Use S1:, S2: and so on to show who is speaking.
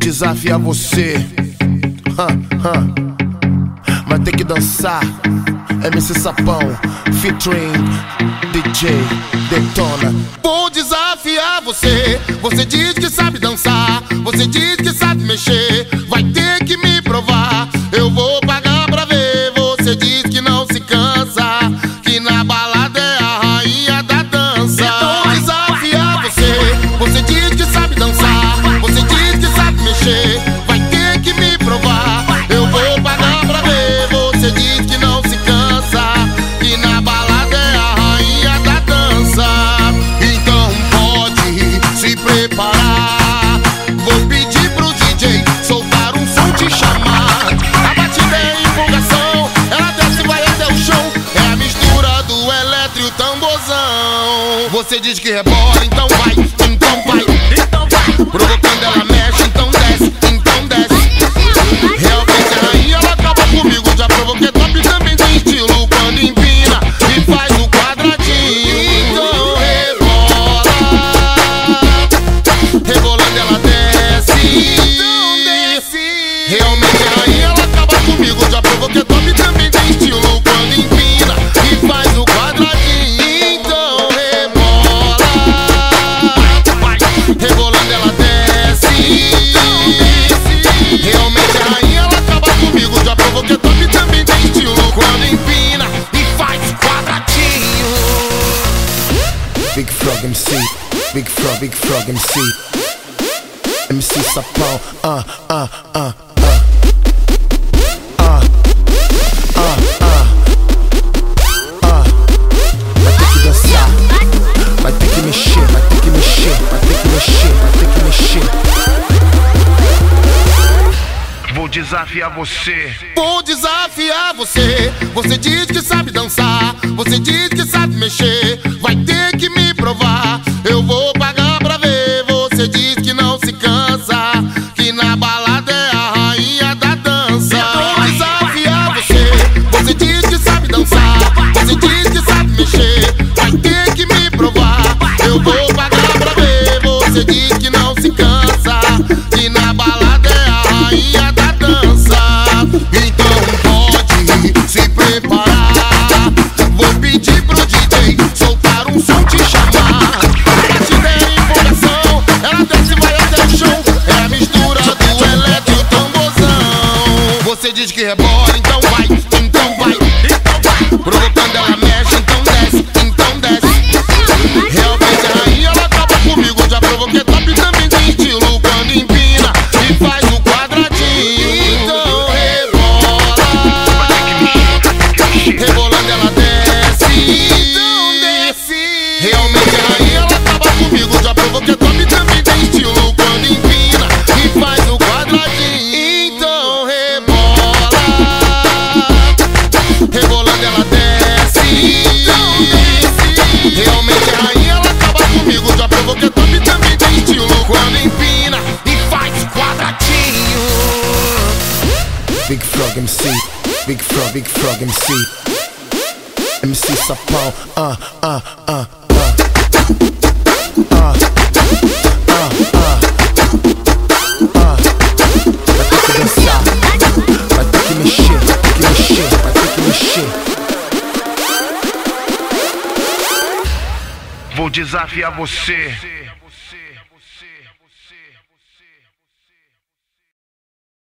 S1: desafiar você. Vai ter que dançar. MC Sapão, featuring DJ Detona. Vou desafiar você. Você diz que sabe dançar, você diz que sabe mexer. Vai ter que me provar, eu vou pagar pra ver. Você diz que não se cansa, que na balada é a rainha da dança. Vou desafiar você. Você diz que sabe dançar, você diz que sabe mexer. Vai ter que me provar, eu vou pagar pra ver. Você diz que não se cansa, que na balada é a rainha da dança. Então pode se preparar. Vou pedir pro DJ soltar um som, te chamar. A batida é empolgação, ela desce e vai até o chão. É a mistura do eletro e o tamborzão. Você diz que rebola, então vai, então vai, então vai. Provocando ela mexe, então desce, então desce. Realmente a rainha, ela acaba comigo. Já provoquei top, também tem estilo quando empina e faz o quadradinho. Então rebola, rebolando ela desce, então desce. Realmente a rainha, ela acaba comigo. Já provoquei top, também tem estilo quando empina e faz o quadradinho. Então rebola, rebolando ela desce, então desce. Realmente a rainha, ela acaba comigo. Já provoquei top, também tem estilo quando empina e faz quadradinho. Big Frog MC, Big Frog MC, MC Sapão, Vai ter que dançar, vai ter que mexer, vai ter que mexer, vai ter que mexer, vai ter que mexer. Vou desafiar você. Vou desafiar você. Você diz que sabe dançar, você diz que sabe mexer. Vai ter que me provar, eu vou pagar pra ver. Você diz que não se cansa, que na balada é a rainha da dança. Vou desafiar você. Você diz que sabe dançar, você diz que sabe mexer. Vai ter que me provar, eu vou pagar pra ver. Você diz que não se cansa, que na balada é a rainha da dança. Então pode se preparar. Vou pedir pro DJ soltar um som, te chamar. A batida é empolgação, ela desce e vai até o chão. É a mistura do eletro e o tamborzão. Você diz que rebola, então vai, então vai, então vai. Provocando ela mexe, então desce, então desce. Realmente a rainha, ela acaba comigo. Já provoquei top, também tem estilo quando empina e faz o quadradinho. Então rebola, rebolando ela desce, então desce. Realmente a rainha, ela acaba comigo. Já provoquei top, também tem estilo quando empina e faz o quadradinho. Então rebola, rebolando ela desce, então desce. Realmente a rainha, ela acaba comigo. Já provoquei top, também tem estilo quando empina e faz quadradinho. Big Frog MC, Big Frog MC, MC Sapão, Vai ter que dançar, vai ter que mexer, vai ter que mexer, vai ter que mexer. Vou desafiar você.